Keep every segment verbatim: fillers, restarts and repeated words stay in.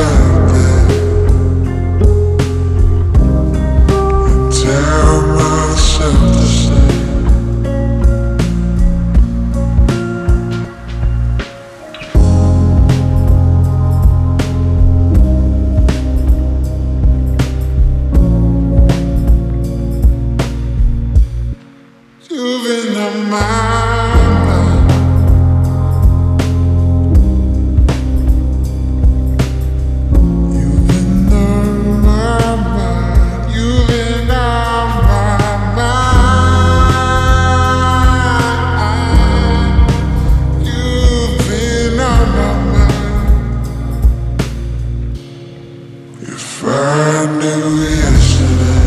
back there and tell myself the same. You've been on my mind. You've been on my mind. You've been on my mind. You've been on my mind. If I knew yesterday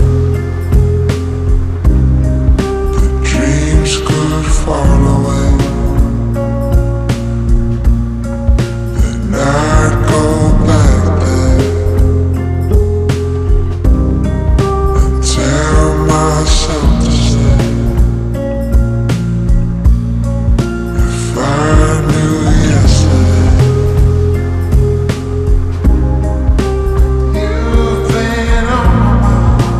could fall away, and I'd go back there and tell myself to stay. If I knew yesterday, you've been on my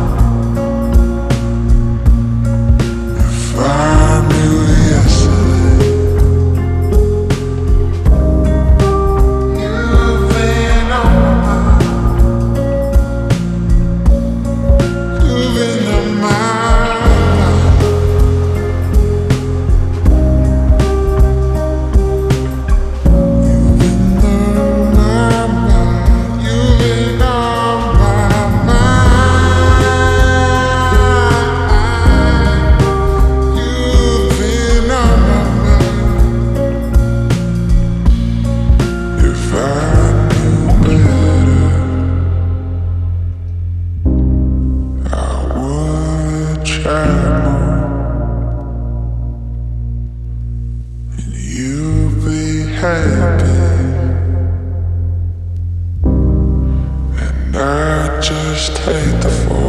mind. If I you'll be happy, and I just hate the fall.